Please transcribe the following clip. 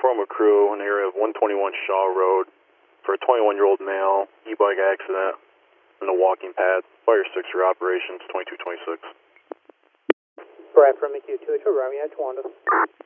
inform a crew in the area of 121 Shaw Road for a 21-year-old male e-bike accident in the walking path. Fire 6 for operations 2226. Brad from MQ2 to Romeo, Towanda.